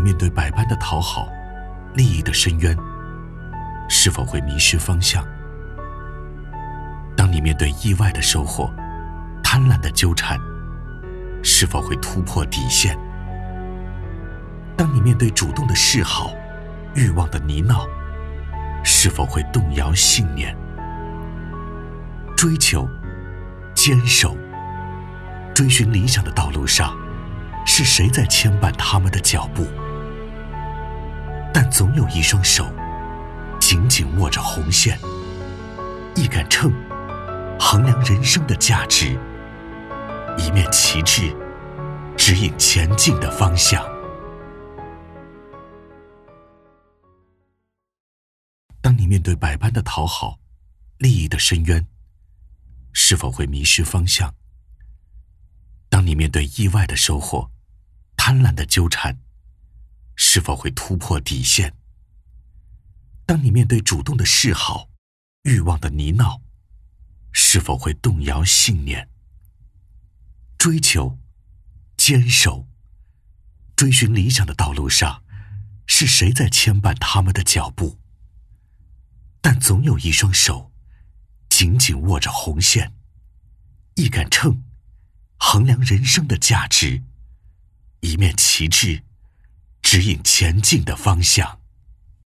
面对百般的讨好、利益的深渊，是否会迷失方向？当你面对意外的收获、贪婪的纠缠，是否会突破底线？当你面对主动的示好、欲望的泥淖，是否会动摇信念？追求、坚守、追寻理想的道路上，是谁在牵绊他们的脚步？但总有一双手紧紧握着红线，一杆秤衡量人生的价值，一面旗帜指引前进的方向。当你面对百般的讨好、利益的深渊，是否会迷失方向？当你面对意外的收获、贪婪的纠缠，是否会突破底线？当你面对主动的示好、欲望的泥淖，是否会动摇信念？追求、坚守、追寻理想的道路上，是谁在牵绊他们的脚步？但总有一双手紧紧握着红线，一杆秤衡量人生的价值，一面旗帜指引前进的方向。